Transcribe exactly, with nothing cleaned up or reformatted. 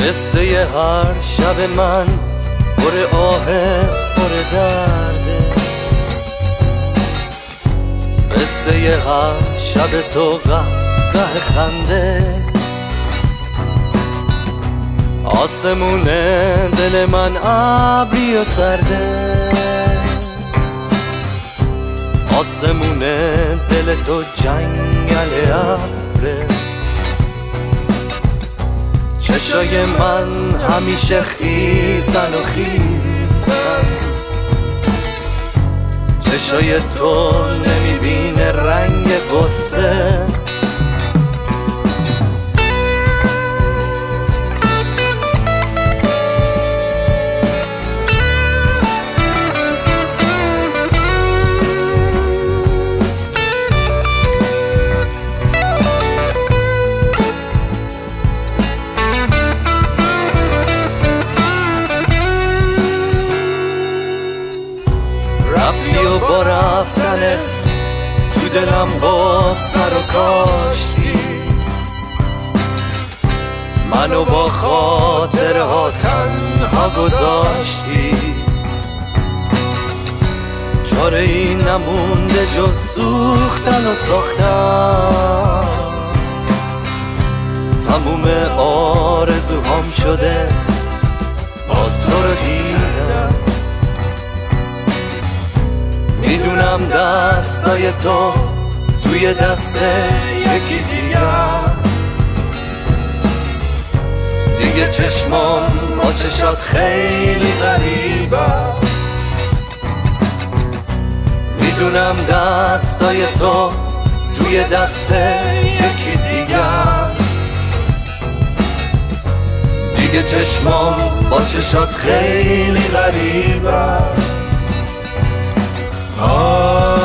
قصه هر شب من پر آه پر درده، قصه هر شب تو قهقه خنده. آسمون دل من ابری و سرده، آسمون دل تو جنگل ابره. چشای من همیشه خیسن و خیسن، چشای تو نمیبینه رنگ قصه. رفتی و با رفتنت تو دلم با سر و کاشتی، منو با خاطرها تنها گذاشتی. چاره ای نمونده جز سوختن و ساختن، تموم آرزوهام شده باز تو رو دیدم. میدونم دستای تو توی دست یکی دیگه، دیگه چشمام با چشات خیلی غریبه. میدونم دستای تو توی دست یکی دیگه، دیگه چشمام با چشات خیلی غریبه. آه